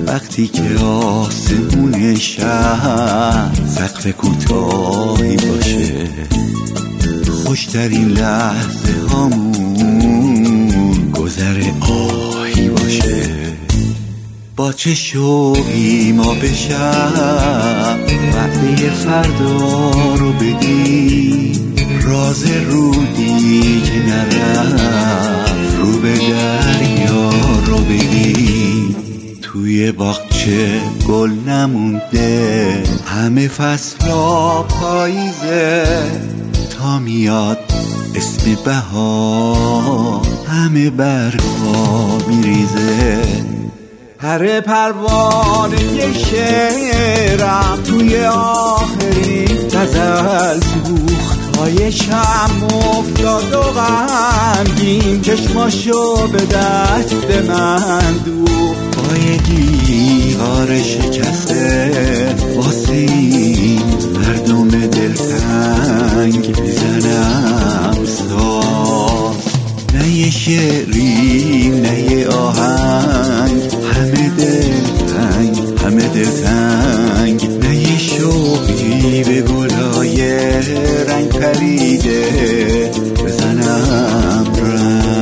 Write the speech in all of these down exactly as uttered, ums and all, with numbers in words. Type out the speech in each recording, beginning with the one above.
وقتی که آسمون شهر سقف کوتاهی باشه، خوشترین لحظه هامون گذر آهی باشه. با چه شوقی ما به شب وعده فردا رو بدیم، راز رودی که نرفت رو به دریا رو بگیم. توی باغچه گل نمونده، همه فصلا پاییزه، تا میاد اسم بهار همه برگا میریزه. هر پروانه شعرم توی آخرین غزل سوخت، پای شم افتاد و غمگین چشماشو به دست من دوخت. پای دیوار شکسته واسه این مردم دلتنگ بزنم ساز، نه یه شعری نه یه آهنگ، همه دلتنگ همه دلتنگ، نه یه شوقی به گلای رنگ پریده بزنم رنگ.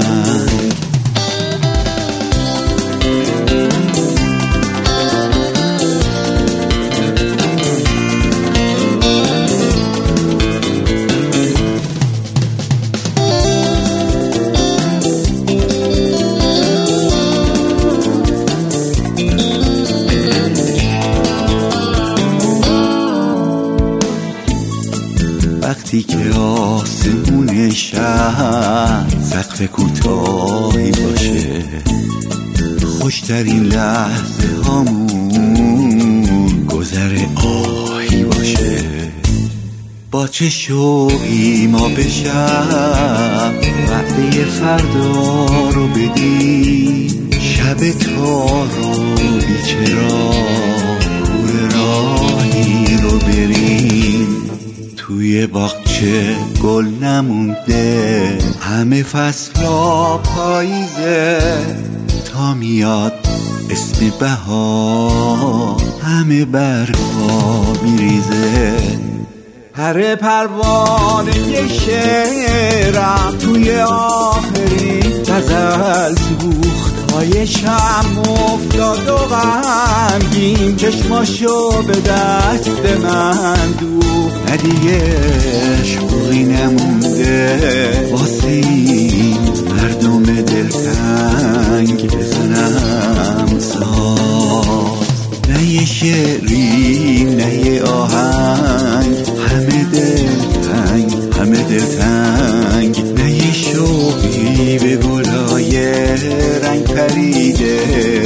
وقتی که آسمون شهر سقف کوتاهی باشه، خوشترین لحظه هامون گذر آهی باشه. با چه شوقی ما به شب وعده فردا رو بدیم، شب تار و بیچراغ کوره راهی رو بریم. توی باغچه گل نمونده، همه فصلا پاییزه، تا میاد اسم بهار همه برگا میریزه. هر پروانه شعرم توی آخرین غزل سوخت، پای شم افتاد و غمگین چشماشو به دست من دوخت. نه دیگه شوقی نمونده واسه این مردم دلتنگ بزنم ساز، نه یه شعری نه یه آهنگ، همه دلتنگ همه دلتنگ، نه یه شوقی به گلای رنگ پریده